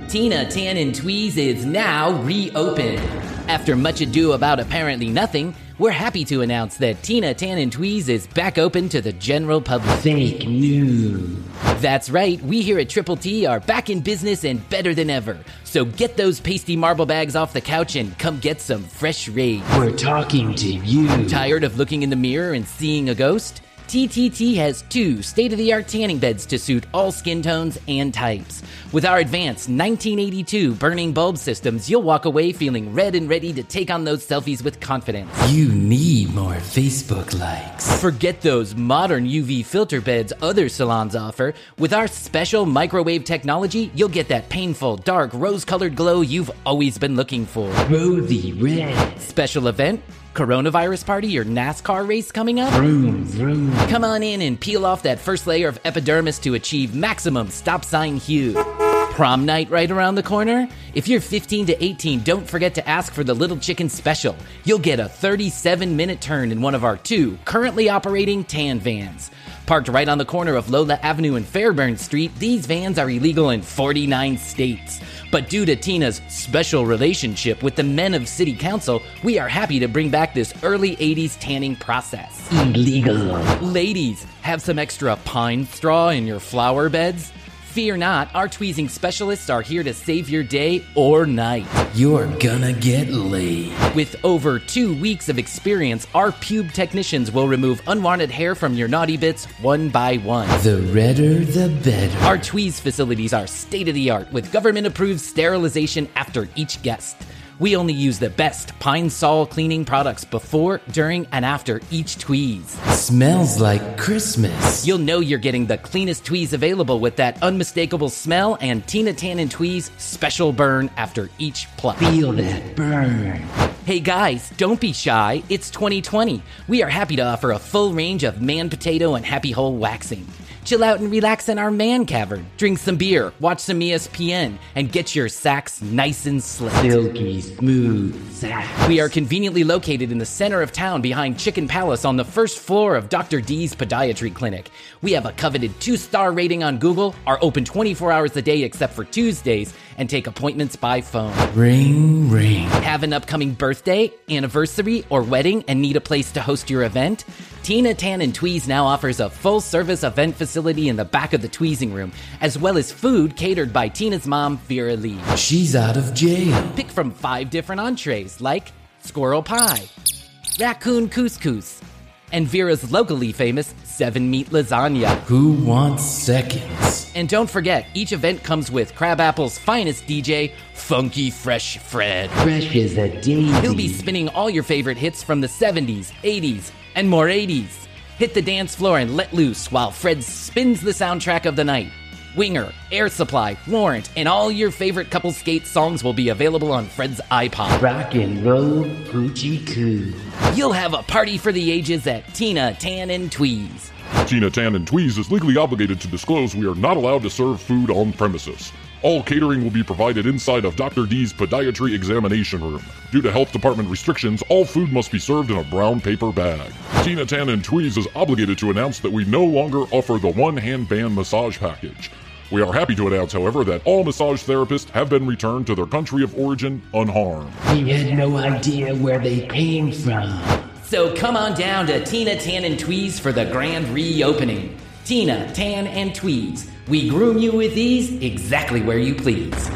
Tina Tan and Tweez is now reopened. After much ado about apparently nothing, we're happy to announce that Tina Tan and Tweez is back open to the general public. Fake news. That's right, we here at Triple T are back in business and better than ever. So get those pasty marble bags off the couch and come get some fresh rage. We're talking to you. Tired of looking in the mirror and seeing a ghost? TTT has 2 state-of-the-art tanning beds to suit all skin tones and types. With our advanced 1982 burning bulb systems, you'll walk away feeling red and ready to take on those selfies with confidence. You need more Facebook likes. Forget those modern UV filter beds other salons offer. With our special microwave technology, you'll get that painful, dark, rose-colored glow you've always been looking for. Rosy red. Special event? Coronavirus party or NASCAR race coming up? Vroom, vroom. Come on in and peel off that first layer of epidermis to achieve maximum stop sign hue. Prom night right around the corner? If you're 15 to 18, don't forget to ask for the Little Chicken Special. You'll get a 37-minute turn in one of our 2 currently operating tan vans. Parked right on the corner of Lola Avenue and Fairburn Street, these vans are illegal in 49 states. But due to Tina's special relationship with the men of City Council, we are happy to bring back this early 80s tanning process. Illegal. Ladies, have some extra pine straw in your flower beds? Fear not, our tweezing specialists are here to save your day or night. You're gonna get laid. With over 2 weeks of experience, our pube technicians will remove unwanted hair from your naughty bits one by one. The redder, the better. Our tweeze facilities are state-of-the-art with government-approved sterilization after each guest. We only use the best Pine Sol cleaning products before, during, and after each tweeze. Smells like Christmas. You'll know you're getting the cleanest tweeze available with that unmistakable smell and Tina Tan and Tweez special burn after each pluck. Feel that burn. Hey guys, don't be shy. It's 2020. We are happy to offer a full range of man potato and happy hole waxing. Chill out and relax in our man cavern. Drink some beer, watch some ESPN, and get your sacks nice and slick. Silky smooth sacks. We are conveniently located in the center of town behind Chicken Palace on the first floor of Dr. D's Podiatry Clinic. We have a coveted 2-star rating on Google, are open 24 hours a day except for Tuesdays, and take appointments by phone. Ring, ring. Have an upcoming birthday, anniversary, or wedding and need a place to host your event? Tina Tan and Tweez now offers a full-service event facility in the back of the tweezing room, as well as food catered by Tina's mom, Vera Lee. She's out of jail. Pick from 5 different entrees, like squirrel pie, raccoon couscous, and Vera's locally famous 7-meat lasagna. Who wants seconds? And don't forget, each event comes with Crabapple's finest DJ, Funky Fresh Fred. Fresh as a daisy. He'll be spinning all your favorite hits from the 70s, 80s, and more 80s. Hit the dance floor and let loose while Fred spins the soundtrack of the night. Winger, Air Supply, Warrant, and all your favorite couple skate songs will be available on Fred's iPod. Rock and roll, Poochie Coo. You'll have a party for the ages at Tina Tan and Tweez. Tina Tan and Tweez is legally obligated to disclose we are not allowed to serve food on premises. All catering will be provided inside of Dr. D's Podiatry Examination Room. Due to health department restrictions, all food must be served in a brown paper bag. Tina Tan and Tweez is obligated to announce that we no longer offer the one-hand band massage package. We are happy to announce, however, that all massage therapists have been returned to their country of origin unharmed. We had no idea where they came from. So come on down to Tina Tan and Tweez for the grand reopening. Tina Tan and Tweez. We groom you with ease exactly where you please.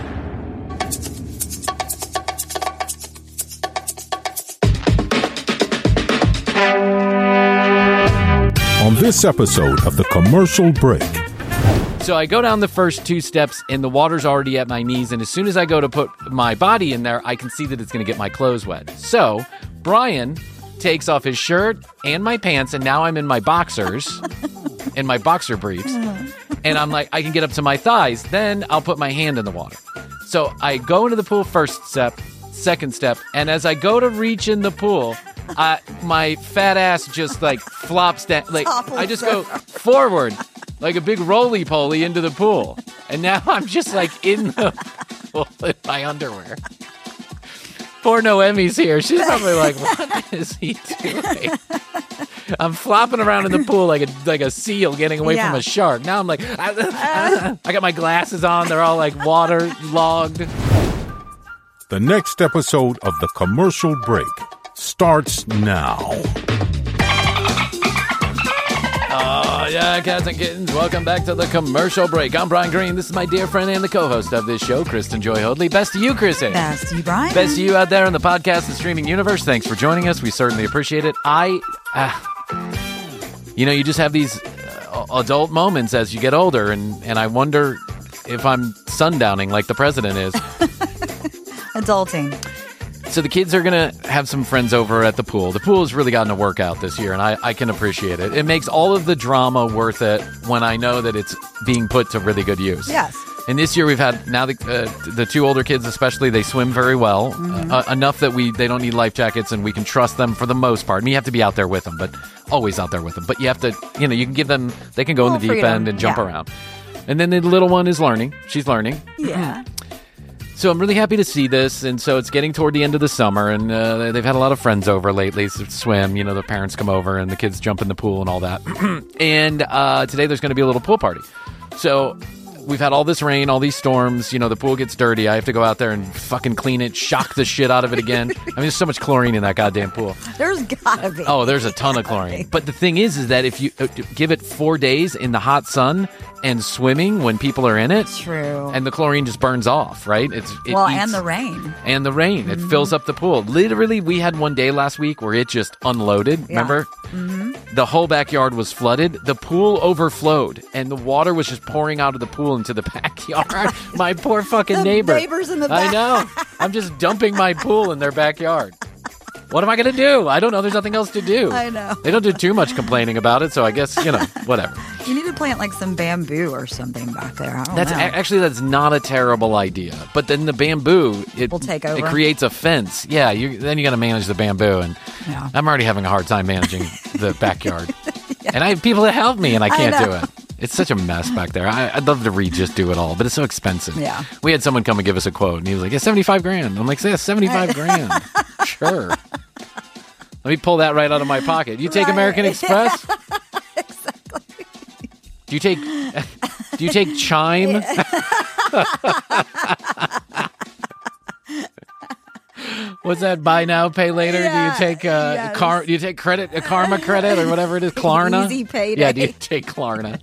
On this episode of The Commercial Break. So I go down the first 2 steps and the water's already at my knees, and as soon as I go to put my body in there, I can see that it's going to get my clothes wet. So Brian takes off his shirt and my pants, and now I'm in my boxers and my boxer briefs, and I'm like, I can get up to my thighs. Then I'll put my hand in the water. So I go into the pool first step, second step, and as I go to reach in the pool, my fat ass just like flops down, like I just go forward like a big roly-poly into the pool, and now I'm just like in the pool in my underwear. Poor Noemi's here. She's probably like, what is he doing? I'm flopping around in the pool like a seal getting away from a shark. Now I'm like, I got my glasses on. They're all like waterlogged. The next episode of The Commercial Break starts now. Oh, yeah, cats and kittens. Welcome back to The Commercial Break. I'm Brian Green. This is my dear friend and the co-host of this show, Kristen Joy Hoadley. Best to you, Kristen. Best to you, Brian. Best to you out there in the podcast and streaming universe. Thanks for joining us. We certainly appreciate it. You just have these adult moments as you get older, and I wonder if I'm sundowning like the president is. Adulting. So the kids are going to have some friends over at the pool. The pool has really gotten a workout this year, and I can appreciate it. It makes all of the drama worth it when I know that it's being put to really good use. Yes. And this year we've had, now the two older kids especially, they swim very well. Enough that they don't need life jackets and we can trust them for the most part. I mean, you have to be out there with them, but always out there with them. But you have to, you can give them, they can go in the deep end and jump around. And then the little one is learning. She's learning. Yeah. So I'm really happy to see this, and so it's getting toward the end of the summer, and they've had a lot of friends over lately to swim. The parents come over, and the kids jump in the pool and all that. And today there's going to be a little pool party. So we've had all this rain, all these storms. The pool gets dirty. I have to go out there and fucking clean it, shock the shit out of it again. I mean, there's so much chlorine in that goddamn pool. There's gotta be. Oh, there's a ton of chlorine. But the thing is that if you give it 4 days in the hot sun and swimming when people are in it, true, and the chlorine just burns off, right? And the rain. And the rain. It fills up the pool. Literally, we had one day last week where it just unloaded. Yeah. Remember? Mm-hmm. The whole backyard was flooded. The pool overflowed, and the water was just pouring out of the pool into the backyard. My poor fucking neighbor. Neighbors in the back. I know. I'm just dumping my pool in their backyard. What am I going to do? I don't know. There's nothing else to do. I know. They don't do too much complaining about it, so I guess, whatever. You need to plant like some bamboo or something back there. I don't know. Actually, that's not a terrible idea. But then the bamboo, it will take over. It creates a fence. Yeah, then you got to manage the bamboo, and I'm already having a hard time managing the backyard. Yeah. And I have people that help me, and I can't do it. It's such a mess back there. I'd love to just do it all, but it's so expensive. Yeah. We had someone come and give us a quote, and he was like, yeah, $75,000. I'm like, yeah, $75,000. Sure. Let me pull that right out of my pocket. You take American Express? Exactly. Do you take Chime? What's that? Buy now, pay later? Yeah, do you take do you take credit, Karma credit, or whatever it is? Klarna? Easy payday. Yeah, do you take Klarna?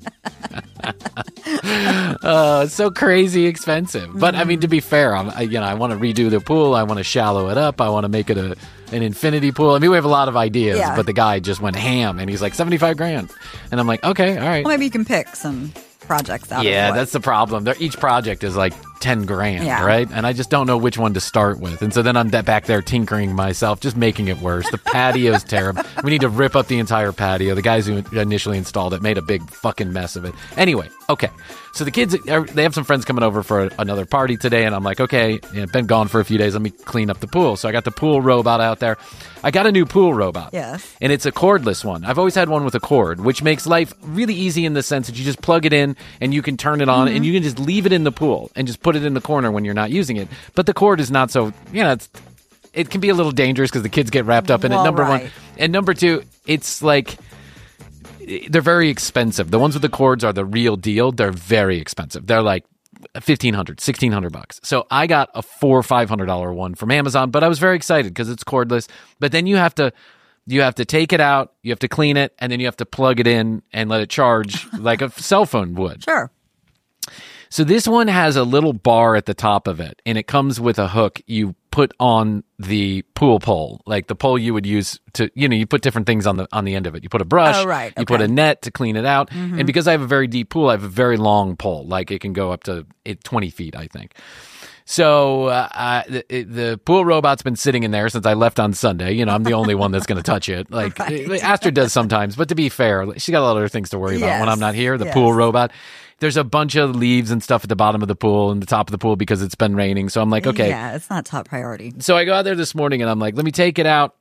It's so crazy expensive. But I mean, to be fair, I want to redo the pool. I want to shallow it up. I want to make it an infinity pool. I mean, we have a lot of ideas, but the guy just went ham, and he's like $75,000, and I'm like, okay, all right. Well, maybe you can pick some projects out. Yeah, that's the problem. Each project is like $10,000, right? And I just don't know which one to start with. And so then I'm back there tinkering myself, just making it worse. The patio's terrible. We need to rip up the entire patio. The guys who initially installed it made a big fucking mess of it. Anyway, okay. So the kids, they have some friends coming over for another party today, and I'm like, okay, been gone for a few days. Let me clean up the pool. So I got the pool robot out there. I got a new pool robot. Yes. And it's a cordless one. I've always had one with a cord, which makes life really easy in the sense that you just plug it in and you can turn it on and you can just leave it in the pool and just put it in the corner when you're not using it. But the cord is not so, it can be a little dangerous because the kids get wrapped up in it, number one. And number two, it's like, they're very expensive. The ones with the cords are the real deal. They're very expensive. They're like $1,500, $1,600. So I got a $400 or $500 one from Amazon, but I was very excited because it's cordless. But then you have to take it out, you have to clean it, and then you have to plug it in and let it charge like a cell phone would. Sure. So this one has a little bar at the top of it, and it comes with a hook you put on the pool pole, like the pole you would use to, you put different things on the end of it. You put a brush, you put a net to clean it out. Mm-hmm. And because I have a very deep pool, I have a very long pole, like it can go up to 20 feet, I think. So the pool robot's been sitting in there since I left on Sunday. I'm the only one that's going to touch it. Like Astrid does sometimes, but to be fair, she's got a lot of other things to worry about when I'm not here. The pool robot. There's a bunch of leaves and stuff at the bottom of the pool and the top of the pool because it's been raining. So I'm like, okay. Yeah, it's not top priority. So I go out there this morning and I'm like, let me take it out.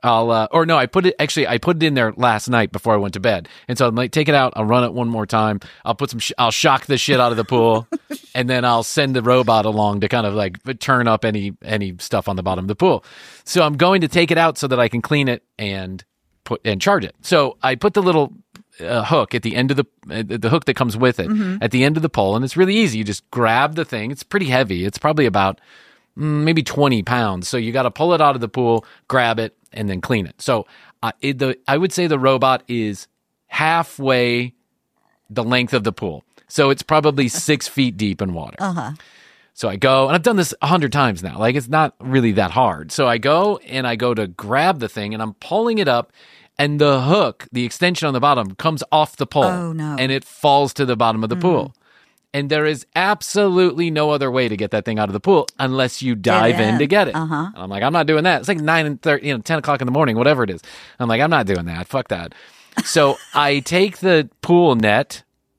I put it in there last night before I went to bed. And so I'm like, take it out. I'll run it one more time. I'll put I'll shock the shit out of the pool and then I'll send the robot along to kind of like turn up any stuff on the bottom of the pool. So I'm going to take it out so that I can clean it and charge it. So I put the little hook at the end of the hook that comes with it at the end of the pole, and it's really easy. You just grab the thing. It's pretty heavy. It's probably about maybe 20 pounds. So you got to pull it out of the pool, grab it, and then clean it. So I would say the robot is halfway the length of the pool. So it's probably 6 feet deep in water. So I go, and I've done this 100 times now. Like, it's not really that hard. So I go to grab the thing, and I'm pulling it up, and the hook, the extension on the bottom, comes off the pole. Oh, no. And it falls to the bottom of the pool. And there is absolutely no other way to get that thing out of the pool unless you dive in to get it. And I'm like, I'm not doing that. It's like 10 o'clock in the morning, whatever it is. I'm like, I'm not doing that. Fuck that. So I take the pool net.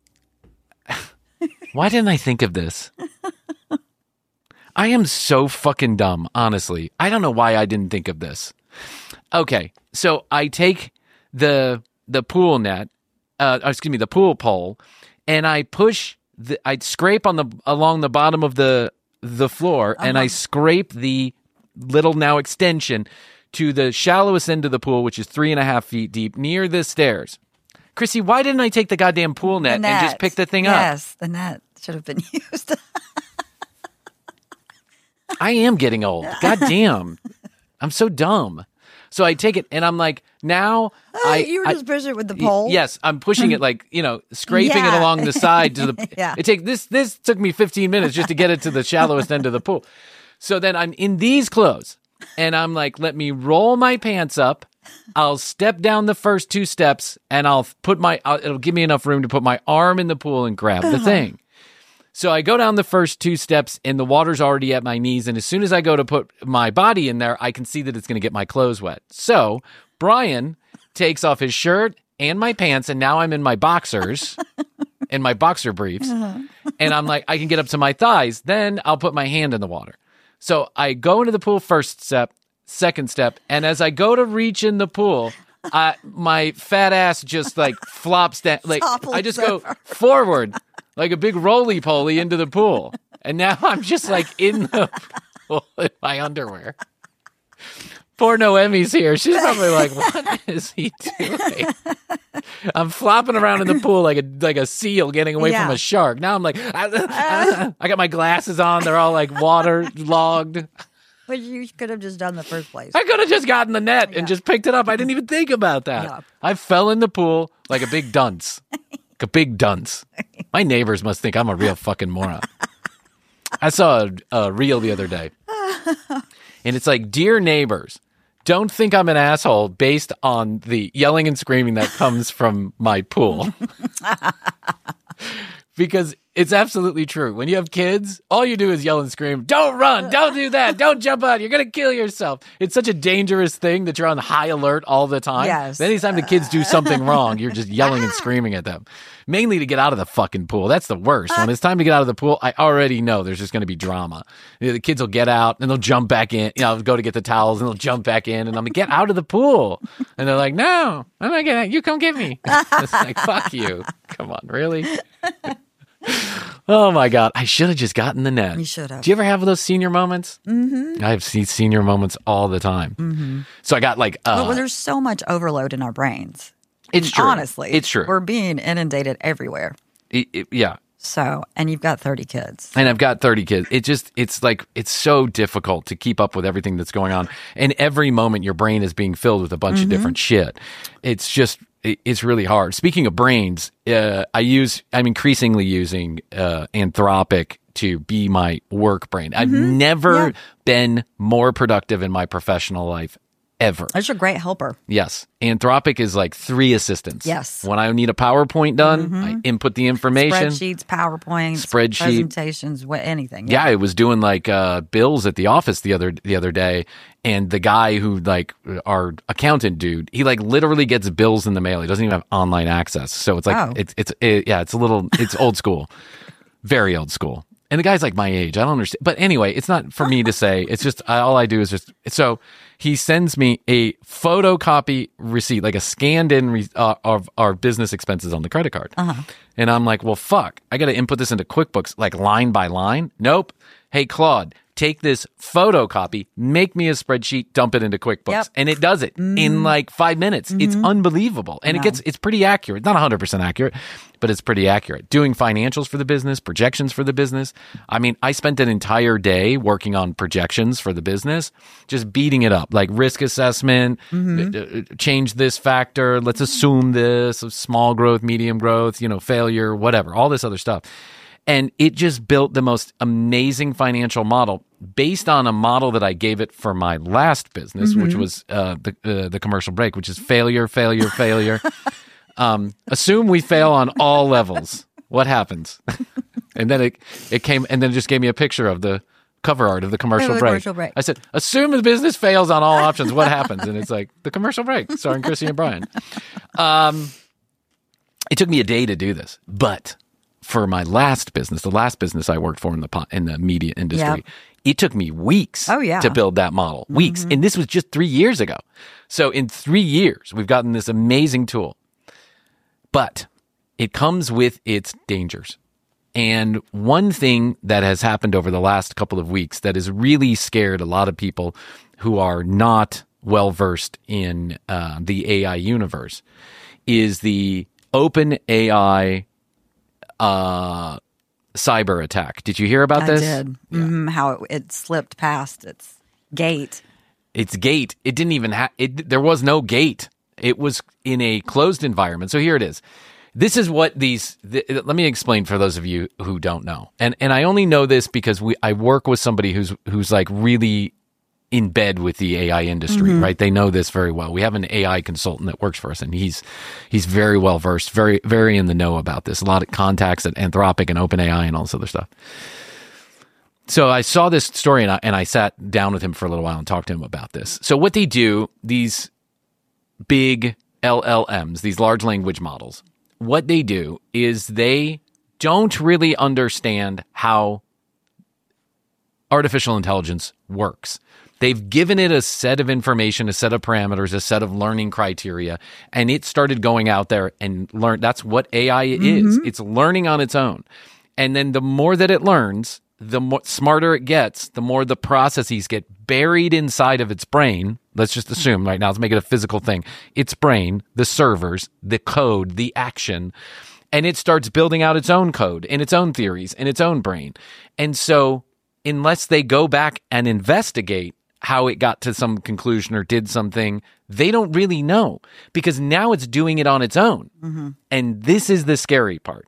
Why didn't I think of this? I am so fucking dumb, honestly. I don't know why I didn't think of this. Okay, so I take the pool net, the pool pole, and I push. I scrape along the bottom of the floor, and I scrape the little now extension to the shallowest end of the pool, which is 3.5 feet deep, near the stairs. Chrissy, why didn't I take the goddamn pool net and just pick the thing up? Yes, the net should have been used. I am getting old. God damn. I'm so dumb. So I take it, and I'm like, now you were just pushing it with the pole? Yes, I'm pushing it like, scraping it along the side to the This took me 15 minutes just to get it to the shallowest end of the pool. So then I'm in these clothes, and I'm like, let me roll my pants up. I'll step down the first 2 steps, and it'll give me enough room to put my arm in the pool and grab the thing. So I go down the first 2 steps, and the water's already at my knees. And as soon as I go to put my body in there, I can see that it's going to get my clothes wet. So Brian takes off his shirt and my pants, and now I'm in my boxers and my boxer briefs. And I'm like, I can get up to my thighs. Then I'll put my hand in the water. So I go into the pool first step, second step. And as I go to reach in the pool, my fat ass just like flops down. Like I just go forward. Like a big roly-poly into the pool. And now I'm just like in the pool in my underwear. Poor Noemi's here. She's probably like, what is he doing? I'm flopping around in the pool like a seal getting away from a shark. Now I'm like, I got my glasses on. They're all like waterlogged. But you could have just done the first place. I could have just gotten the net and just picked it up. I didn't even think about that. Yeah. I fell in the pool like a big dunce. A big dunce. My neighbors must think I'm a real fucking moron. I saw a reel the other day. And it's like, dear neighbors, don't think I'm an asshole based on the yelling and screaming that comes from my pool. Because it's absolutely true. When you have kids, all you do is yell and scream, don't run, don't do that, don't jump out, you're going to kill yourself. It's such a dangerous thing that you're on high alert all the time. Yes. Anytime the kids do something wrong, you're just yelling and screaming at them. Mainly to get out of the fucking pool. That's the worst. When it's time to get out of the pool, I already know there's just going to be drama. The kids will get out and they'll jump back in. I'll go to get the towels and they'll jump back in and I'm like, get out of the pool. And they're like, no, I'm not getting out. You come get me. It's like, fuck you. Come on, really? Oh my God. I should have just gotten the net. You should have. Do you ever have those senior moments? Mm-hmm. I have seen senior moments all the time. Mm-hmm. So I got like... well, there's so much overload in our brains. It's true. Honestly. It's true. We're being inundated everywhere. Yeah. So, and you've got 30 kids. And I've got 30 kids. It's so difficult to keep up with everything that's going on. And every moment your brain is being filled with a bunch of different shit. It's really hard. Speaking of brains, I'm increasingly using Anthropic to be my work brain. I've never been more productive in my professional life ever. That's a great helper. Yes. Anthropic is like 3 assistants. Yes. When I need a PowerPoint done, I input the information. Spreadsheets, PowerPoints, presentations, anything. Yeah, I was doing like bills at the office the other day, and the guy who like our accountant dude, he like literally gets bills in the mail. He doesn't even have online access. So it's like it's old school. Very old school. And the guy's like my age. I don't understand. But anyway, it's not for me to say. It's just all I do is just so he sends me a photocopy receipt, like a scanned in of our business expenses on the credit card. And I'm like, well, fuck. I got to input this into QuickBooks like line by line. Nope. hey, Claude, take this photocopy, make me a spreadsheet, dump it into QuickBooks. Yep. And it does it in like 5 minutes. It's unbelievable. And it's pretty accurate. Not 100% accurate, but it's pretty accurate. Doing financials for the business, projections for the business. I mean, I spent an entire day working on projections for the business, just beating it up, like risk assessment, change this factor, let's assume this, small growth, medium growth, failure, whatever, all this other stuff. And it just built the most amazing financial model based on a model that I gave it for my last business, which was the commercial break, which is failure. Assume we fail on all levels. What happens? And then it came, and then it just gave me a picture of the cover art of the commercial break. I said, assume the business fails on all options. What happens? And it's like the commercial break, starring Chrissy and Brian. It took me a day to do this, but for my last business, the last business I worked for in the media industry, it took me weeks to build that model. Weeks. And this was just 3 years ago. So in 3 years, we've gotten this amazing tool. But it comes with its dangers. And one thing that has happened over the last couple of weeks that has really scared a lot of people who are not well-versed in the AI universe is the OpenAI cyber attack. Did you hear about this? I did. Yeah. How it slipped past its gate. Its gate. It didn't even have. There was no gate. It was in a closed environment. So here it is. This is what let me explain for those of you who don't know. And I only know this because I work with somebody who's like really in bed with the AI industry, right? They know this very well. We have an AI consultant that works for us, and he's very well versed, very, very in the know about this. A lot of contacts at Anthropic and OpenAI and all this other stuff. So I saw this story, and I sat down with him for a little while and talked to him about this. So what they do, these big LLMs, these large language models, what they do is they don't really understand how artificial intelligence works. They've given it a set of information, a set of parameters, a set of learning criteria, and it started going out there and learn. That's what AI is. It's learning on its own. And then the more that it learns, the more smarter it gets, the more the processes get buried inside of its brain. Let's just assume right now, let's make it a physical thing. Its brain, the servers, the code, the action, and it starts building out its own code and its own theories and its own brain. And so unless they go back and investigate how it got to some conclusion or did something, they don't really know because now it's doing it on its own. And this is the scary part.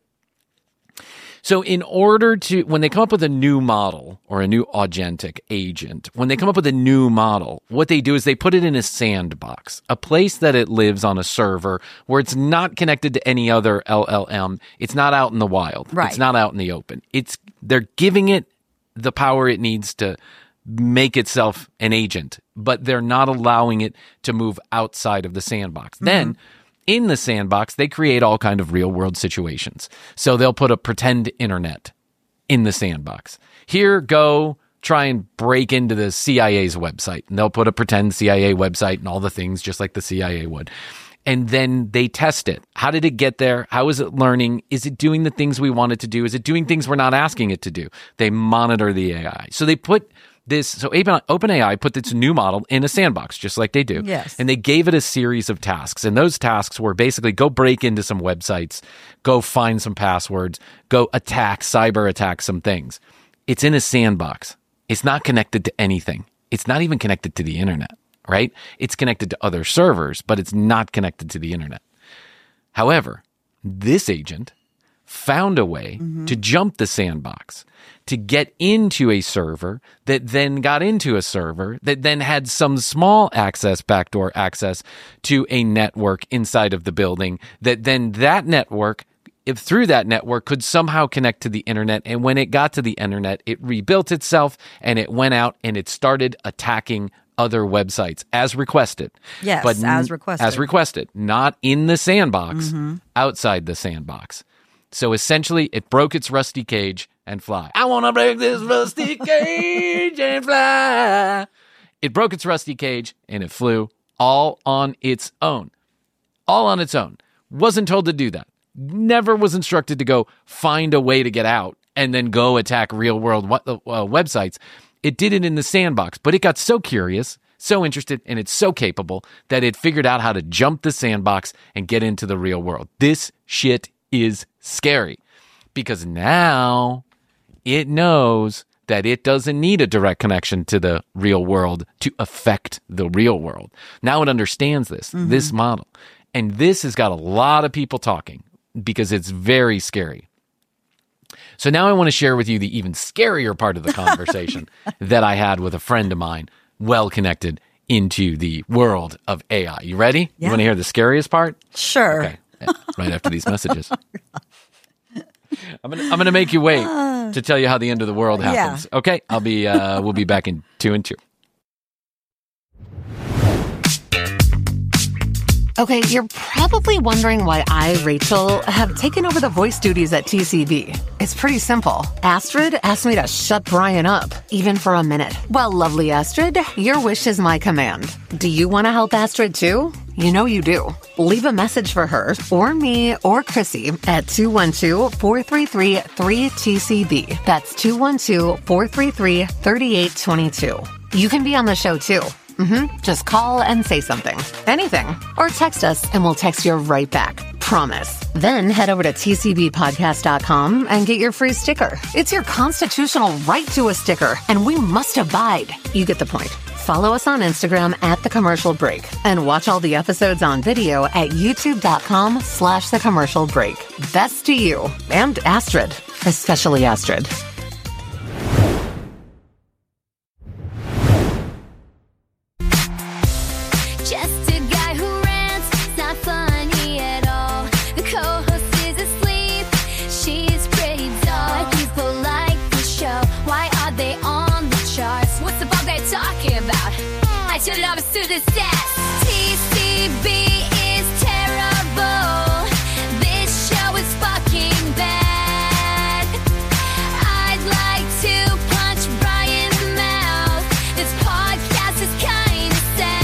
So in order to, when they come up with a new model or a new agentic agent, when they come up with a new model, what they do is they put it in a sandbox, a place that it lives on a server where it's not connected to any other LLM. It's not out in the wild. Right. It's not out in the open. They're giving it the power it needs to make itself an agent, but they're not allowing it to move outside of the sandbox. Then in the sandbox, they create all kind of real world situations. So they'll put a pretend internet in the sandbox. Here, go try and break into the CIA's website. And they'll put a pretend CIA website and all the things just like the CIA would. And then they test it. How did it get there? How is it learning? Is it doing the things we want it to do? Is it doing things we're not asking it to do? They monitor the AI. So they put this, so OpenAI put its new model in a sandbox, just like they do. Yes. And they gave it a series of tasks. And those tasks were basically go break into some websites, go find some passwords, go cyber attack some things. It's in a sandbox. It's not connected to anything. It's not even connected to the internet, right? It's connected to other servers, but it's not connected to the internet. However, this agent found a way to jump the sandbox, to get into a server that then got into a server that then had some small access, backdoor access to a network inside of the building, that then that network, if through that network, could somehow connect to the internet. And when it got to the internet, it rebuilt itself and it went out and it started attacking other websites as requested. Yes, but as requested. As requested, not in the sandbox, outside the sandbox. So essentially, it broke its rusty cage and fly. I want to break this rusty cage and fly. It broke its rusty cage and it flew all on its own. All on its own. Wasn't told to do that. Never was instructed to go find a way to get out. and then go attack real world websites. It did it in the sandbox, but it got so curious, so interested, and it's so capable that it figured out how to jump the sandbox and get into the real world. This shit is scary because now it knows that it doesn't need a direct connection to the real world to affect the real world. Now it understands this model. And this has got a lot of people talking because it's very scary. So now I want to share with you the even scarier part of the conversation that I had with a friend of mine, well connected into the world of AI. You ready? Yeah. You want to hear the scariest part? Sure. Okay. Right after these messages. I'm gonna make you wait to tell you how the end of the world happens. Yeah. Okay, we'll be back in 2 and 2. Okay, you're probably wondering why I, Rachel, have taken over the voice duties at TCB. It's pretty simple. Astrid asked me to shut Brian up, even for a minute. Well, lovely Astrid, your wish is my command. Do you want to help Astrid too? You know you do. Leave a message for her, or me, or Chrissy at 212-433-3TCB. That's 212-433-3822. You can be on the show too. Just call and say something. Anything. Or text us and we'll text you right back. Promise. Then head over to tcbpodcast.com and get your free sticker. It's your constitutional right to a sticker, and we must abide. You get the point. Follow us on Instagram at The Commercial Break and watch all the episodes on video at youtube.com/The Commercial Break. Best to you and Astrid, especially Astrid. Just a guy who rants, not funny at all. The co-host is asleep, she's pretty dull. Why people like the show? Why are they on the charts? What's the bug they're talking about? I should have understood this test. TCB is terrible. This show is fucking bad. I'd like to punch Brian in the mouth. This podcast is kinda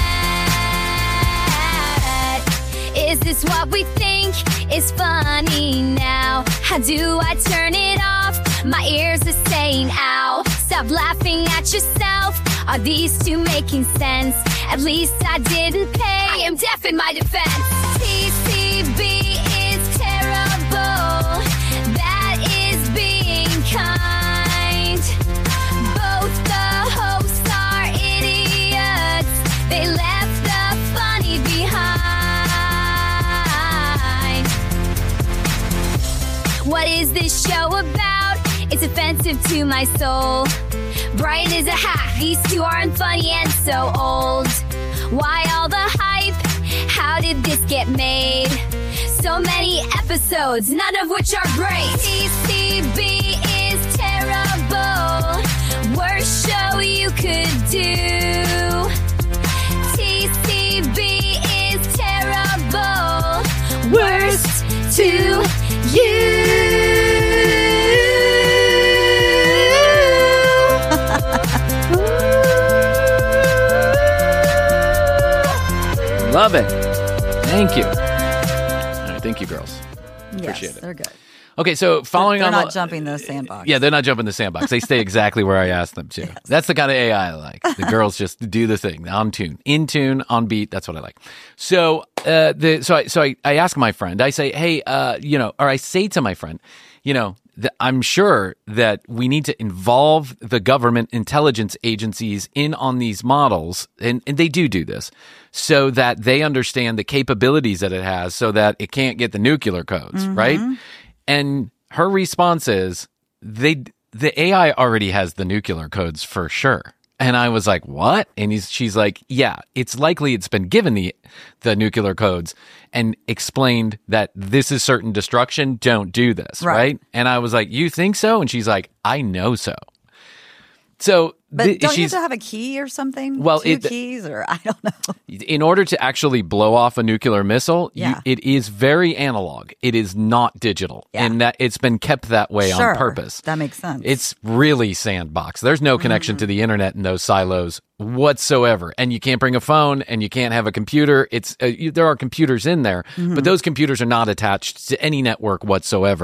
sad. Is this what we think is funny now? How do I turn it off? My ears are saying ow. Stop laughing at yourself. Are these two making sense? At least I didn't pay. I am deaf in my defense. TCB is terrible. That is being kind. Both the hosts are idiots. They left the funny behind. What is this show about? It's offensive to my soul. Brian is a hack. These two aren't funny and so old. Why all the hype? How did this get made? So many episodes, none of which are great. TCB is terrible. Worst show you could do. TCB is terrible. Worst to you. Love it. Thank you. All right, thank you, girls. Appreciate Yes, it. they're good. Okay, so following They're on not the- jumping the sandbox. Yeah, they're not jumping the sandbox. They stay exactly where I asked them to. That's the kind of AI I like. The girls just do the thing. On tune, on beat. That's what I like. So, I ask my friend. I say, hey, or I say to my friend, I'm sure that we need to involve the government intelligence agencies in on these models, and they do this, so that they understand the capabilities that it has, so that it can't get the nuclear codes, right? And her response is, the AI already has the nuclear codes for sure. And I was like, what? And she's like, yeah, it's likely it's been given the nuclear codes and explained that this is certain destruction. Don't do this, right? And I was like, you think so? And she's like, I know so. So, but don't you have to have a key or something? Well, two keys, or I don't know. In order to actually blow off a nuclear missile, it is very analog. It is not digital, and that it's been kept that way on purpose. That makes sense. It's really sandbox. There's no connection to the internet in those silos whatsoever, and you can't bring a phone, and you can't have a computer. It's there are computers in there, but those computers are not attached to any network whatsoever.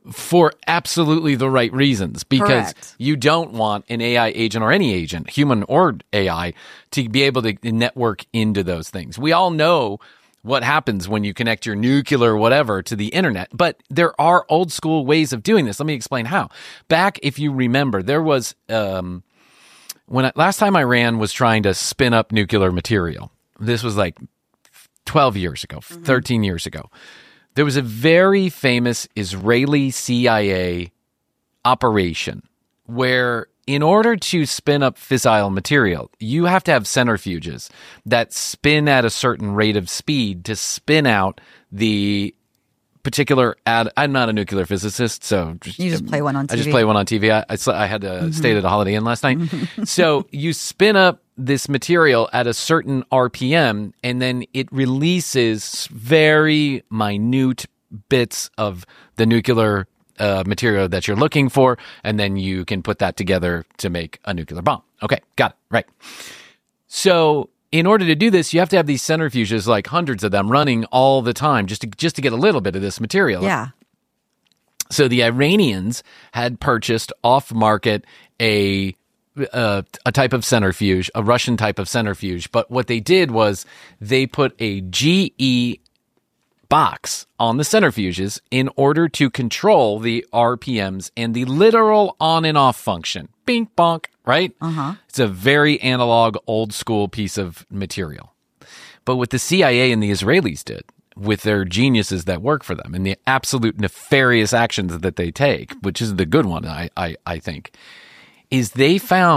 for absolutely the right reasons, because Correct. you don't want an AI agent or any agent, human or AI, to be able to network into those things. We all know what happens when you connect your nuclear whatever to the internet, but there are old school ways of doing this. Let me explain how. Back, if you remember, there was last time Iran was trying to spin up nuclear material. This was like 12 years ago, 13 years ago. There was a very famous Israeli CIA operation where, in order to spin up fissile material, you have to have centrifuges that spin at a certain rate of speed to spin out the particular I'm not a nuclear physicist, so You just play one on TV. I just play one on TV. I had to stay at a Holiday Inn last night. So you spin up this material at a certain RPM, and then it releases very minute bits of the nuclear material that you're looking for, and then you can put that together to make a nuclear bomb. Okay, got it. Right. So in order to do this, you have to have these centrifuges, like hundreds of them, running all the time just to get a little bit of this material. Yeah. So the Iranians had purchased off-market a type of centrifuge, a Russian type of centrifuge. But what they did was they put a GE box on the centrifuges in order to control the RPMs and the literal on and off function. Bing, bonk, right? It's a very analog, old school piece of material. But what the CIA and the Israelis did with their geniuses that work for them and the absolute nefarious actions that they take, which is the good one, I think, is they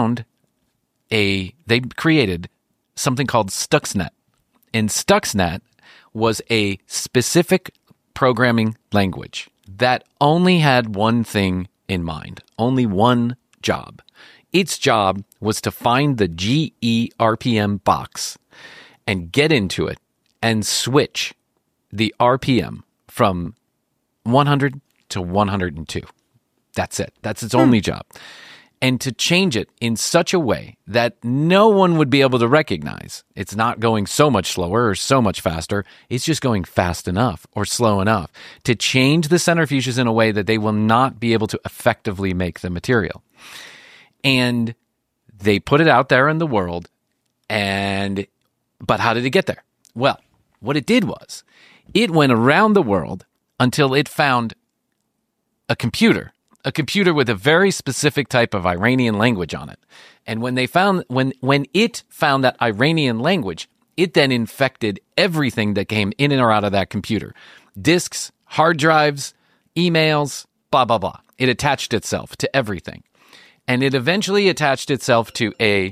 created something called Stuxnet. And Stuxnet was a specific programming language that only had one thing in mind, only one job. Its job was to find the GE RPM box and get into it and switch the RPM from 100 to 102. That's it. That's its only job. And to change it in such a way that no one would be able to recognize it's not going so much slower or so much faster. It's just going fast enough or slow enough to change the centrifuges in a way that they will not be able to effectively make the material. And they put it out there in the world. But how did it get there? Well, what it did was it went around the world until it found a computer with a very specific type of Iranian language on it. And when it found that Iranian language, it then infected everything that came in and or out of that computer. Disks, hard drives, emails, blah, blah, blah. It attached itself to everything. And it eventually attached itself to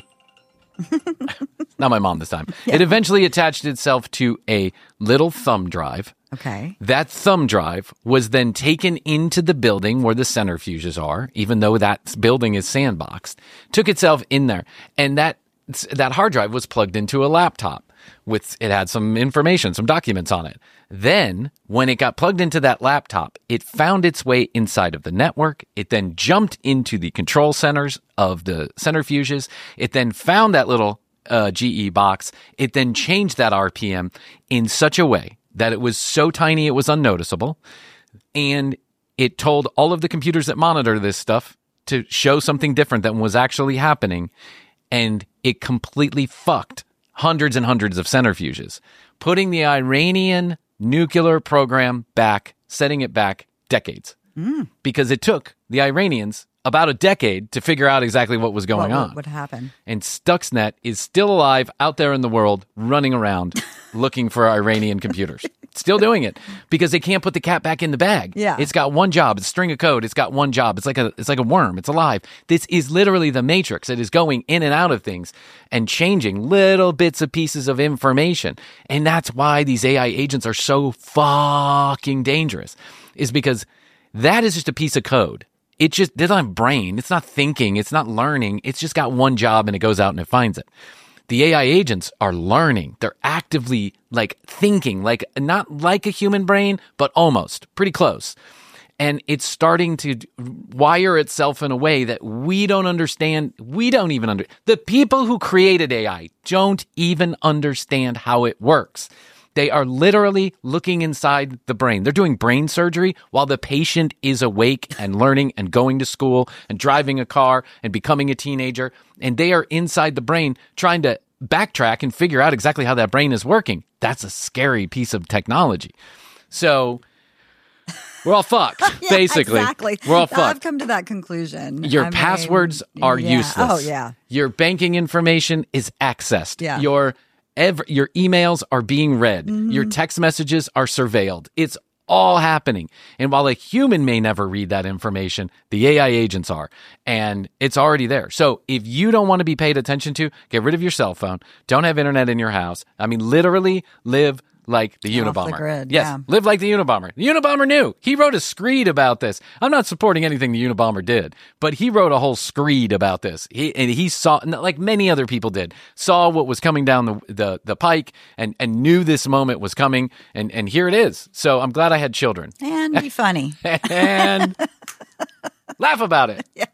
not my mom this time. Yeah. It eventually attached itself to a little thumb drive. Okay. That thumb drive was then taken into the building where the centrifuges are, even though that building is sandboxed, took itself in there. And that hard drive was plugged into a laptop it had some information, some documents on it. Then when it got plugged into that laptop, it found its way inside of the network. It then jumped into the control centers of the centrifuges. It then found that little GE box. It then changed that RPM in such a way that it was so tiny it was unnoticeable. And it told all of the computers that monitor this stuff to show something different than was actually happening. And it completely fucked hundreds and hundreds of centrifuges, putting the Iranian nuclear program back, setting it back decades. Because it took the Iranians about a decade to figure out exactly what was going on. What happened? And Stuxnet is still alive out there in the world, running around looking for Iranian computers. Still doing it because they can't put the cat back in the bag. Yeah. It's got one job. It's a string of code. It's got one job. It's like a worm. It's alive. This is literally the Matrix. It is going in and out of things and changing little bits of pieces of information. And that's why these AI agents are so fucking dangerous, is because that is just a piece of code. It just doesn't have a brain. It's not thinking. It's not learning. It's just got one job and it goes out and it finds it. The AI agents are learning. They're actively thinking, not like a human brain, but almost pretty close. And it's starting to wire itself in a way that we don't understand. We don't even understand. The people who created AI don't even understand how it works. They are literally looking inside the brain. They're doing brain surgery while the patient is awake and learning and going to school and driving a car and becoming a teenager. And they are inside the brain trying to backtrack and figure out exactly how that brain is working. That's a scary piece of technology. So we're all fucked, basically. Exactly. We're all fucked. I've come to that conclusion. Your passwords are useless. Oh, yeah. Your banking information is accessed. Yeah. Your emails are being read. Mm-hmm. Your text messages are surveilled. It's all happening. And while a human may never read that information, the AI agents are. And it's already there. So if you don't want to be paid attention to, get rid of your cell phone. Don't have internet in your house. I mean, literally live like the Unabomber. Off the grid, yes, yeah. live like the Unabomber. The Unabomber knew. He wrote a screed about this. I'm not supporting anything the Unabomber did, but he wrote a whole screed about this. He saw, like many other people did, saw what was coming down the pike and knew this moment was coming, and here it is. So I'm glad I had children. And be funny. And laugh about it. Yeah.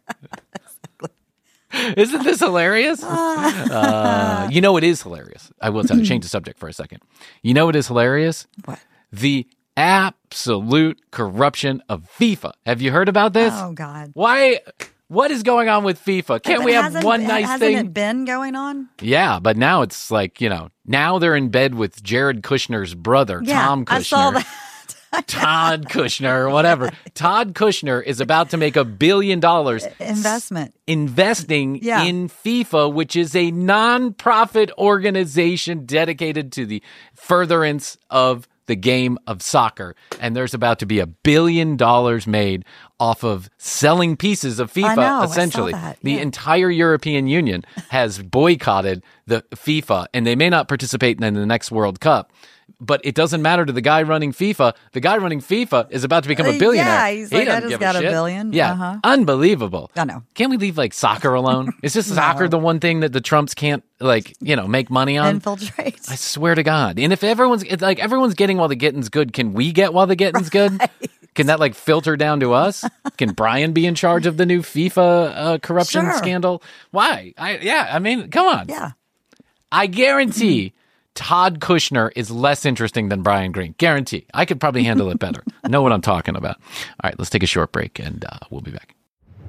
Isn't this hilarious? You know it is hilarious. I will tell you. Change the subject for a second. You know it is hilarious? What? The absolute corruption of FIFA. Have you heard about this? Oh, God. Why? What is going on with FIFA? Can't we have one nice thing? Hasn't it been going on? Yeah, but now it's like, now they're in bed with Jared Kushner's brother, Tom Kushner. I saw that. Todd Kushner or whatever. Todd Kushner is about to make $1 billion investing in FIFA, which is a non-profit organization dedicated to the furtherance of the game of soccer. And there's about to be $1 billion made off of selling pieces of FIFA, I know, essentially. I saw that, The entire European Union has boycotted the FIFA, and they may not participate in the next World Cup. But it doesn't matter to the guy running FIFA. The guy running FIFA is about to become a billionaire. Yeah, he's like, I just got a $1 billion. Yeah, unbelievable. I know. Can't we leave like soccer alone? Is just soccer the one thing that the Trumps can't make money on? Infiltrate. I swear to God. And if everyone's getting while the getting's good, can we get while the getting's good? Can that filter down to us? Can Brian be in charge of the new FIFA corruption scandal? Why? Come on. Yeah. I guarantee Todd Kushner is less interesting than Brian Green. Guarantee. I could probably handle it better. Know what I'm talking about. All right, let's take a short break and we'll be back.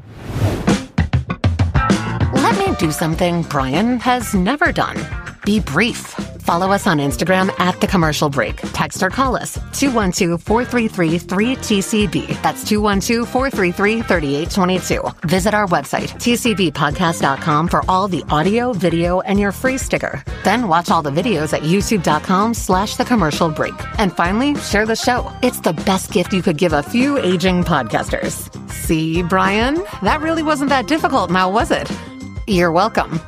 Let me do something Brian has never done. Be brief. Follow us on Instagram @The Commercial Break. Text or call us 212-433-3TCB. That's 212-433-3822. Visit our website, tcbpodcast.com, for all the audio, video, and your free sticker. Then watch all the videos at youtube.com/The Commercial Break. And finally, share the show. It's the best gift you could give a few aging podcasters. See, Brian? That really wasn't that difficult now, was it? You're welcome.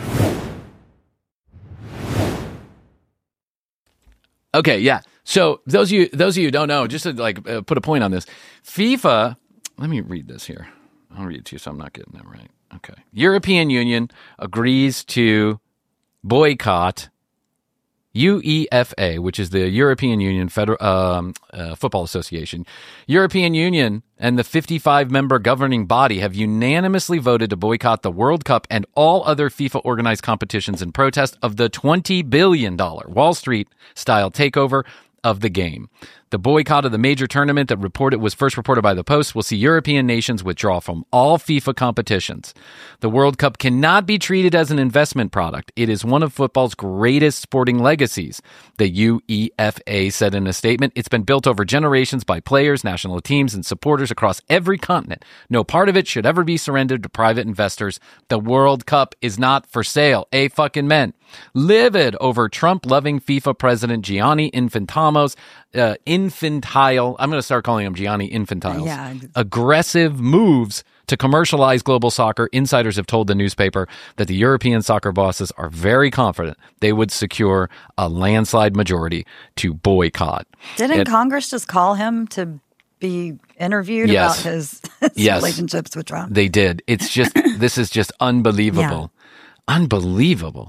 Okay, yeah. So those of you who don't know, just to put a point on this, FIFA. Let me read this here. I'll read it to you, so I'm not getting that right. Okay, European Union agrees to boycott UEFA, which is the European Union Football Association. European Union and the 55-member governing body have unanimously voted to boycott the World Cup and all other FIFA-organized competitions in protest of the $20 billion Wall Street-style takeover of the game. The boycott of the major tournament that was first reported by the Post will see European nations withdraw from all FIFA competitions. The World Cup cannot be treated as an investment product. It is one of football's greatest sporting legacies, the UEFA said in a statement. It's been built over generations by players, national teams, and supporters across every continent. No part of it should ever be surrendered to private investors. The World Cup is not for sale. Men. Livid over Trump-loving FIFA president Gianni Infantino's infantile, I'm going to start calling him Gianni Infantiles, aggressive moves to commercialize global soccer. Insiders have told the newspaper that the European soccer bosses are very confident they would secure a landslide majority to boycott. Didn't Congress just call him to be interviewed about his relationships with Trump? They did. It's just, this is just unbelievable. Yeah. Unbelievable.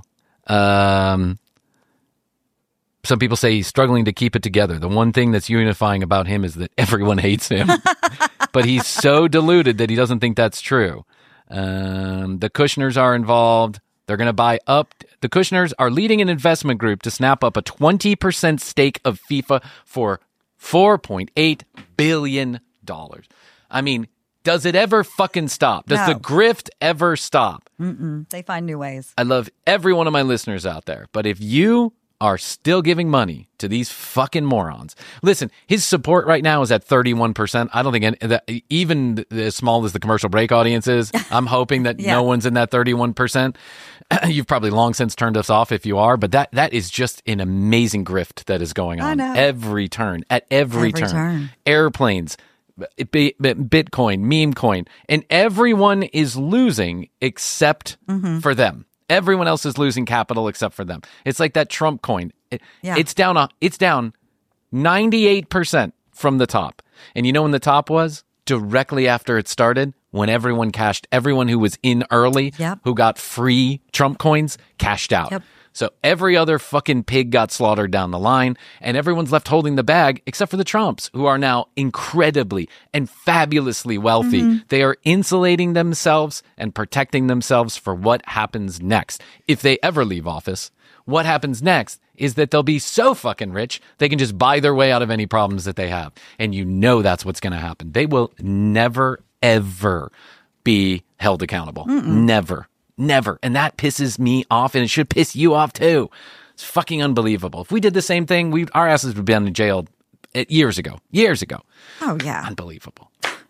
Some people say he's struggling to keep it together. The one thing that's unifying about him is that everyone hates him. But he's so deluded that he doesn't think that's true. The Kushners are involved. They're going to buy up. The Kushners are leading an investment group to snap up a 20% stake of FIFA for $4.8 billion. I mean, does it ever fucking stop? Does the grift ever stop? They find new ways. I love every one of my listeners out there. But if you are still giving money to these fucking morons, listen, his support right now is at 31%. I don't think even as small as the commercial break audience is, I'm hoping that no one's in that 31%. You've probably long since turned us off if you are, but that is just an amazing grift that is going on. Every turn, at every turn. Airplanes, Bitcoin, meme coin, and everyone is losing except for them. Everyone else is losing capital except for them. It's like that Trump coin. It's down 98% from the top. And you know when the top was? Directly after it started, when everyone who was in early, who got free Trump coins, cashed out. So every other fucking pig got slaughtered down the line, and everyone's left holding the bag except for the Trumps, who are now incredibly and fabulously wealthy. They are insulating themselves and protecting themselves for what happens next. If they ever leave office, what happens next is that they'll be so fucking rich, they can just buy their way out of any problems that they have. And you know that's what's going to happen. They will never, ever be held accountable. Never. And that pisses me off, and it should piss you off too. It's fucking unbelievable. If we did the same thing, our asses would be in jail years ago. Oh, yeah. Unbelievable.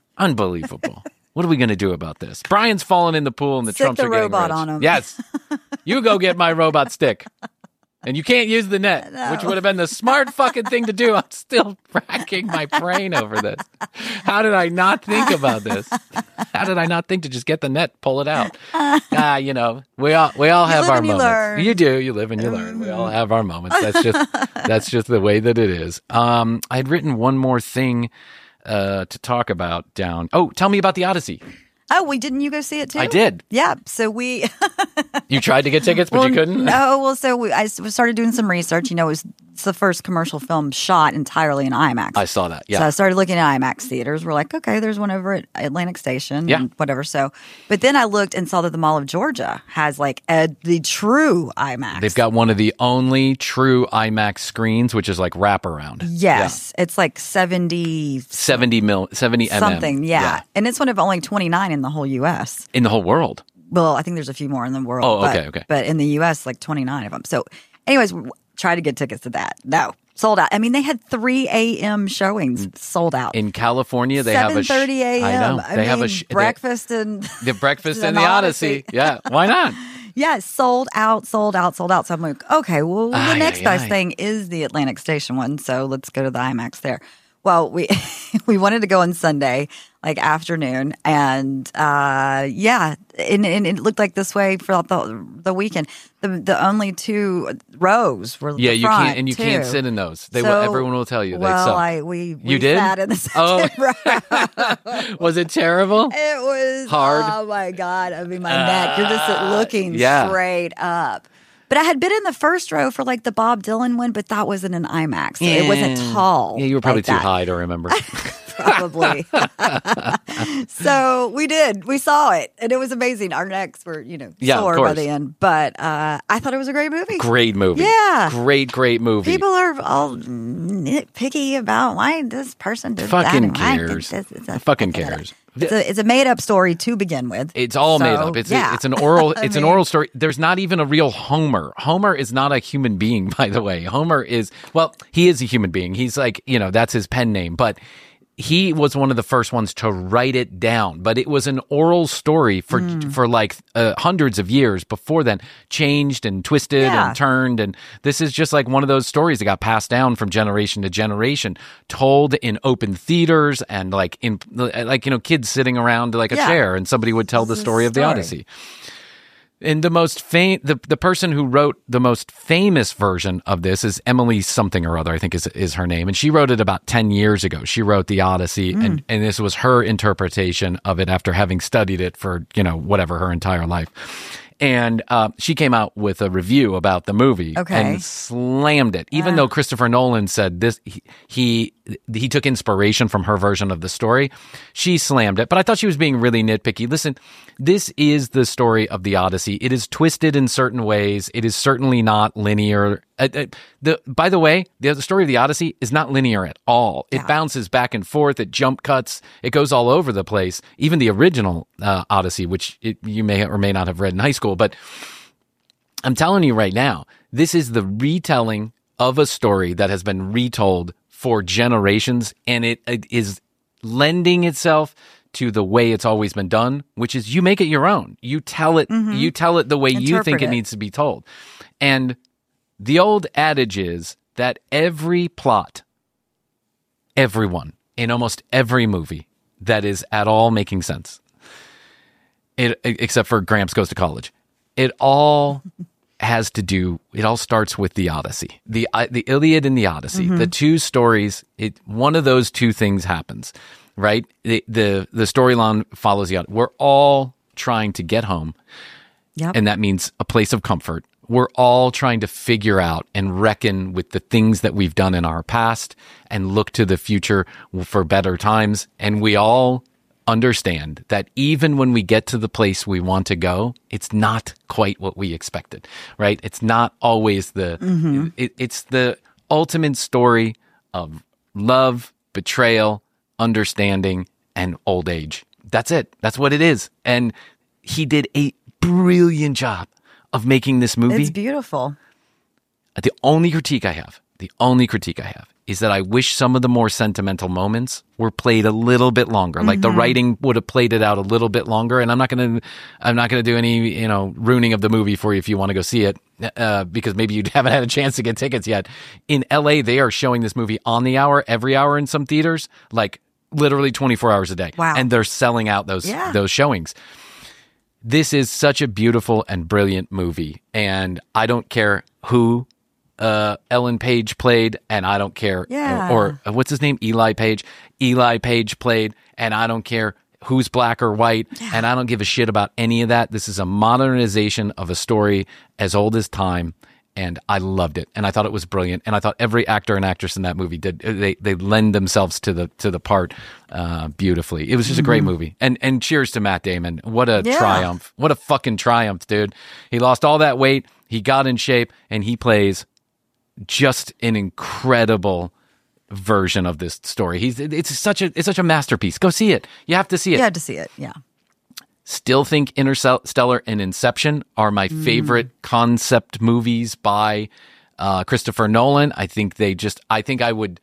What are we going to do about this? Brian's falling in the pool, and the Trumps are getting robot rich. on him. Yes. You go get my robot stick. And you can't use the net, which would have been the smart fucking thing to do. I'm still racking my brain over this. How did I not think about this? How did I not think to just get the net, pull it out? You know, we all have our moments. Learn. You do. You live and you learn. We all have our moments. That's just the way that it is. I had written one more thing to talk about down. Oh, tell me about the Odyssey. Oh, didn't you go see it too? I did. Yeah. So we. You tried to get tickets, but you couldn't? No. Well, so I started doing some research. You know, it's the first commercial film shot entirely in IMAX. I saw that. Yeah. So I started looking at IMAX theaters. We're like, okay, there's one over at Atlantic Station. Yeah. And whatever. So, but then I looked and saw that the Mall of Georgia has like the true IMAX. They've got one of the only true IMAX screens, which is like wraparound. Yes. Yeah. It's like 70 mm. Something. Yeah. And it's one of only 29 in the whole U.S. In the whole world. Well, I think there's a few more in the world. Oh, okay. But in the U.S., like 29 of them. So anyways, try to get tickets to that. No. Sold out. I mean, they had 3 a.m. showings sold out. In California, they have a 7:30 a.m. I know. They have a breakfast and the breakfast and the Odyssey. Yeah, why not? Yeah, sold out. So I'm like, okay, well, the next best thing is the Atlantic Station one. So let's go to the IMAX there. Well, we wanted to go on Sunday, like afternoon, and and it looked like this way throughout the weekend. The only 2 rows were you can't sit in those. Everyone will tell you. We did? sat in the second row. Was it terrible? It was hard. Oh my God! I mean, my neck. You're just looking straight up. But I had been in the first row for like the Bob Dylan one, but that wasn't an IMAX. So it wasn't tall. Yeah, you were probably too high to remember. Probably. So we did. We saw it, and it was amazing. Our necks were, sore by the end. But I thought it was a great movie. Great movie. Yeah. Great movie. People are all nitpicky about why this person did fucking that. Cares. Fucking cares. It's a made-up story to begin with. It's all made up. It's an oral. It's an oral story. There's not even a real Homer. Homer is not a human being, by the way. Homer is he is a human being. He's like that's his pen name, but he was one of the first ones to write it down. But it was an oral story for like hundreds of years before then, changed and twisted and turned. And this is just like one of those stories that got passed down from generation to generation, told in open theaters and like in kids sitting around like a chair, and somebody would tell the story of the Odyssey. And the person who wrote the most famous version of this is Emily something or other, I think is her name. And she wrote it about 10 years ago. She wrote the Odyssey, and this was her interpretation of it after having studied it for, whatever, her entire life. And she came out with a review about the movie and slammed it. Even though Christopher Nolan said this, he took inspiration from her version of the story. She slammed it, but I thought she was being really nitpicky. Listen, this is the story of the Odyssey. It is twisted in certain ways. It is certainly not linear. By the way, the story of the Odyssey is not linear at all. It bounces back and forth. It jump cuts. It goes all over the place. Even the original Odyssey, which you may or may not have read in high school, but I'm telling you right now, this is the retelling of a story that has been retold for generations, and it is lending itself to the way it's always been done, which is you make it your own. You tell it, you tell it the way you think it needs to be told. And the old adage is that every plot, everyone, in almost every movie that is at all making sense, except for Gramps Goes to College, it all has to do, it all starts with the Odyssey. The Iliad and the Odyssey, the two stories, one of those two things happens, right? The storyline follows the Odyssey. We're all trying to get home, and that means a place of comfort. We're all trying to figure out and reckon with the things that we've done in our past and look to the future for better times. And we all understand that even when we get to the place we want to go, it's not quite what we expected, right? It's not always it's the ultimate story of love, betrayal, understanding, and old age. That's it. That's what it is. And he did a brilliant job of making this movie. It's beautiful. The only critique I have is that I wish some of the more sentimental moments were played a little bit longer. Like the writing would have played it out a little bit longer. And I'm not going to do any, ruining of the movie for you if you want to go see it, because maybe you haven't had a chance to get tickets yet. In LA, they are showing this movie on the hour, every hour in some theaters, like literally 24 hours a day. Wow. And they're selling out those showings. This is such a beautiful and brilliant movie. And I don't care who Ellen Page played, and I don't care, or what's his name? Eli Page played, and I don't care who's black or white, and I don't give a shit about any of that. This is a modernization of a story as old as time, and I loved it, and I thought it was brilliant, and I thought every actor and actress in that movie they lend themselves to the part beautifully. It was just a great movie, and cheers to Matt Damon. What a triumph! What a fucking triumph, dude! He lost all that weight, he got in shape, and he plays just an incredible version of this story. It's such a masterpiece. Go see it. You have to see it. You have to see it. Yeah. Still think Interstellar and Inception are my favorite concept movies by Christopher Nolan. I would,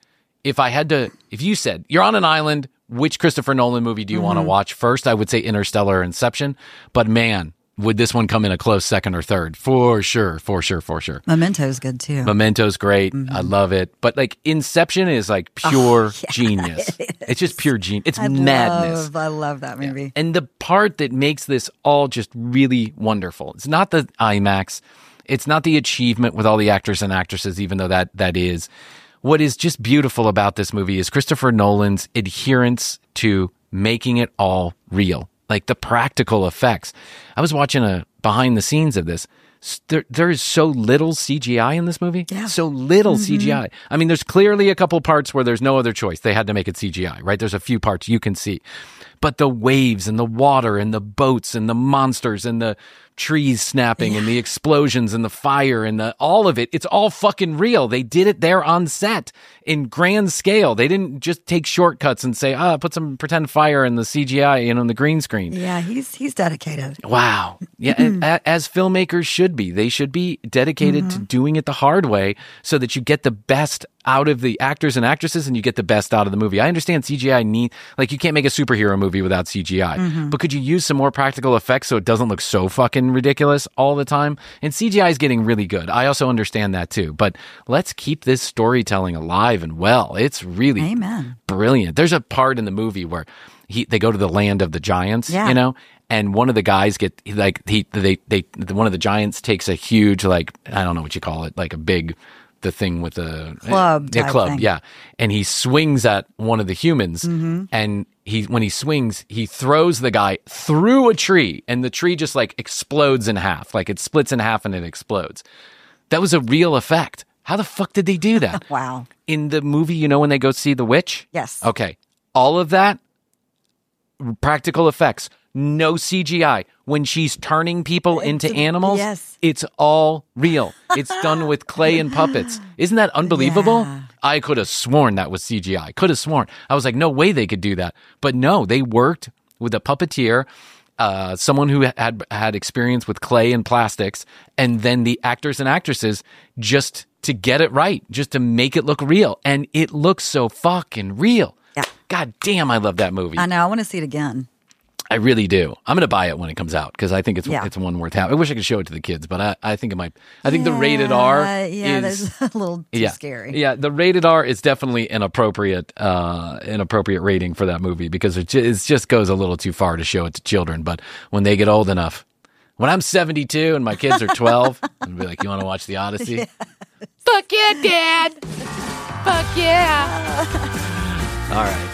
if you said you're on an island, which Christopher Nolan movie do you want to watch first? I would say Interstellar or Inception, but man, would this one come in a close second or third? For sure. Memento's good too. Memento's great. I love it. But like Inception is like pure genius. It's just pure genius. It's madness. I love that movie. Yeah. And the part that makes this all just really wonderful, it's not the IMAX. It's not the achievement with all the actors and actresses, even though that is. What is just beautiful about this movie is Christopher Nolan's adherence to making it all real. Like the practical effects. I was watching a behind the scenes of this. There is so little CGI in this movie. Yeah. So little CGI. I mean, there's clearly a couple parts where there's no other choice. They had to make it CGI, right? There's a few parts you can see. But the waves and the water and the boats and the monsters and the trees snapping and the explosions and the fire and all of it, it's all fucking real. They did it there on set in grand scale. They didn't just take shortcuts and say, put some pretend fire in the CGI, in the green screen. Yeah, he's dedicated. Wow. Yeah, as filmmakers should be. They should be dedicated to doing it the hard way so that you get the best out of the actors and actresses and you get the best out of the movie. I understand CGI you can't make a superhero movie without CGI, but could you use some more practical effects so it doesn't look so fucking ridiculous all the time? And CGI is getting really good. I also understand that too, but let's keep this storytelling alive and well. It's really brilliant. There's a part in the movie where they go to the land of the giants, and one of the guys one of the giants takes a huge, I don't know what you call it, like a big the thing with the Club type club, thing. yeah. And he swings at one of the humans, and when he swings, he throws the guy through a tree, and the tree just like explodes in half, like it splits in half and it explodes. That was a real effect. How the fuck did they do that? Wow. In the movie, you know, when they go see The Witch? Yes. Okay. All of that, practical effects, no CGI. When she's turning people into animals, yes. it's all real. It's done with clay and puppets. Isn't that unbelievable? Yeah. I could have sworn that was CGI. Could have sworn. I was like, no way they could do that. But no, they worked with a puppeteer, someone who had experience with clay and plastics, and then the actors and actresses just to get it right, just to make it look real. And it looks so fucking real. Yeah. God damn, I love that movie. I know. I want to see it again. I really do. I'm going to buy it when it comes out because I think it's Yeah. it's one worth having. I wish I could show it to the kids, but I think it might. I think the rated R is that's a little too scary. Yeah, the rated R is definitely an appropriate rating for that movie because it just goes a little too far to show it to children. But when they get old enough, when I'm 72 and my kids are 12, I'll be like, "You want to watch The Odyssey?" Yeah. Fuck yeah, Dad! Fuck yeah! All right.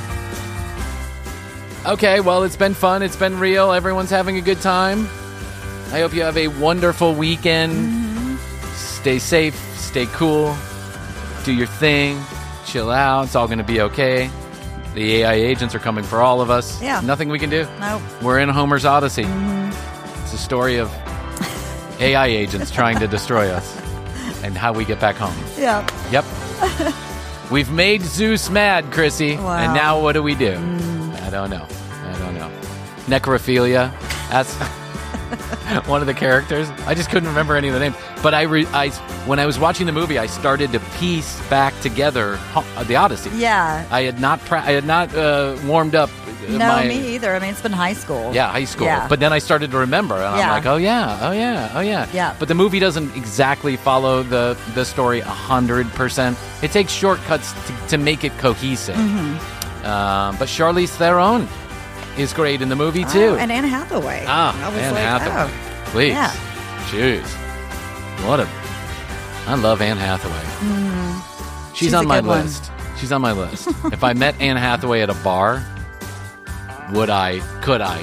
Okay, well, it's been fun. It's been real. Everyone's having a good time. I hope you have a wonderful weekend. Stay safe. Stay cool. Do your thing. Chill out. It's all going to be okay. The AI agents are coming for all of us. Yeah. Nothing we can do. Nope. We're in Homer's Odyssey. It's a story of AI agents trying to destroy us and how we get back home. Yeah. Yep. We've made Zeus mad, Chrissy. Wow. And now what do we do? I don't know. Necrophilia. That's one of the characters. I just couldn't remember any of the names. But when I was watching the movie, I started to piece back together the Odyssey. Yeah. I had not warmed up. No, me either. I mean, it's been high school. Yeah, high school. Yeah. But then I started to remember, and I'm Yeah. like, oh yeah. Yeah. But the movie doesn't exactly follow the story 100%. It takes shortcuts to make it cohesive. But Charlize Theron is great in the movie too. Oh, and Anne Hathaway. Ah, I was Anne like, Hathaway. oh. Please. Yeah. Jeez. I love Anne Hathaway. She's on a my good one. list. She's on my list. If I met Anne Hathaway at a bar, could I?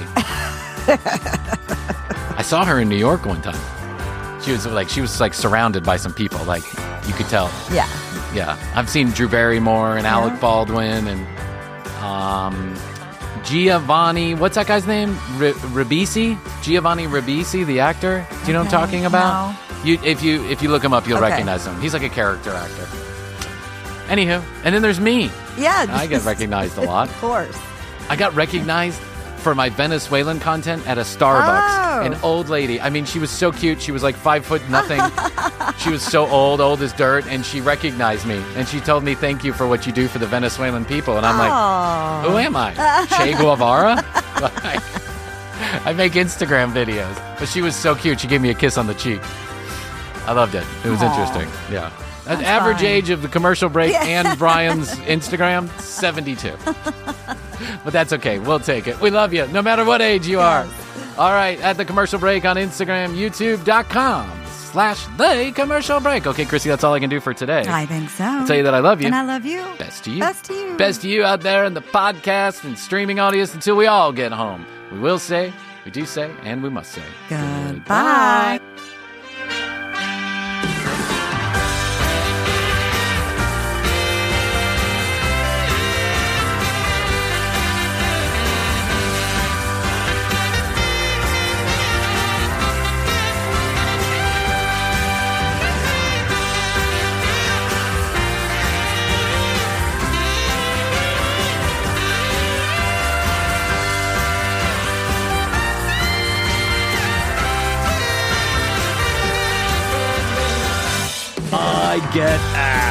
I saw her in New York one time. She was like surrounded by some people. Like you could tell. Yeah. Yeah. I've seen Drew Barrymore and Alec Baldwin and Giovanni, what's that guy's name? Ribisi? Giovanni Ribisi, the actor. Do you know what I'm talking about? No. If you look him up, you'll Okay. recognize him. He's like a character actor. Anywho, and then there's me. Yeah. I get recognized a lot. Of course. I got recognized for my Venezuelan content at a Starbucks. Oh. An old lady. I mean, she was so cute. She was like 5 foot nothing. She was so old as dirt, and she recognized me. And she told me, thank you for what you do for the Venezuelan people. And I'm like, who am I? Che Guevara? Like, I make Instagram videos. But she was so cute. She gave me a kiss on the cheek. I loved it. It was interesting. Yeah. The average fine. age of the commercial break and Brian's Instagram, 72. But that's okay. We'll take it. We love you, no matter what age you are. All right, at the commercial break on Instagram, youtube.com/the commercial break. Okay, Chrissy, that's all I can do for today. I think so. I'll tell you that I love you. And I love you. Best to you. Best to you. Best to you out there in the podcast and streaming audience until we all get home. We will say, we do say, and we must say. Goodbye. I get ass.